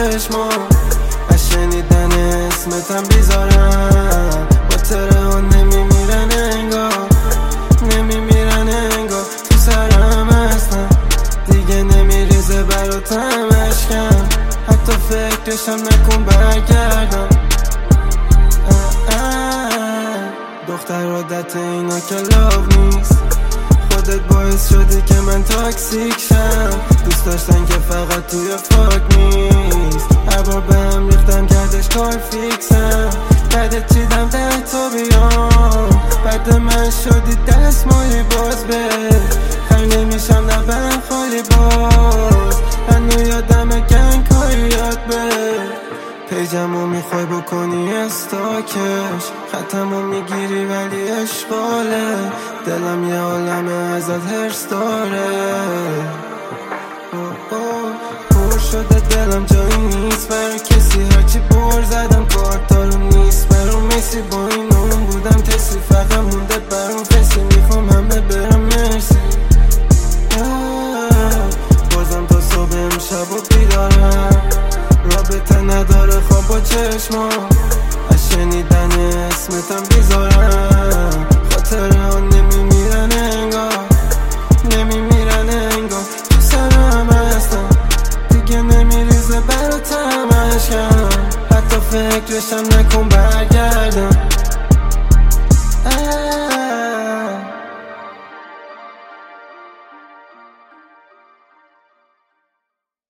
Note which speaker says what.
Speaker 1: چشما، از شنیدن اسمتم بیزارم. با تره ها نمیمیرن انگار، نمیمیرن انگار. تو سرم هستم دیگه نمیریزه براتم اشکم، حتی فکرشم نکن برگردم. دختر عادت اینا که لاو نیست، خودت باعث شدی که من تاکسیک شم. دوست داشتن که فقط توی فاک نیست، هر بار به هم ریختم کردش کار فیکسم. بعدت چیدم 10 تا بیام، بعد من شدی دستمالی باز به خر نمیشم لبم خالی باز. هنو یادم گنگ های یاد به پیجمو میخوای بکنی استاکش، خطمو میگیری ولی اشغاله. دلم یه عالمه ازت هرس داره، پر شده دلم جایی نیست برای کسی. هرچی بر زدم کارتارو نیست برام مسی، با این اون بودم کسی، فقط مونده برام فسی. میخوام همه برم مرسی، بازم تا صبح امشب و بیدارم. رابطه نداره خواب با چشما،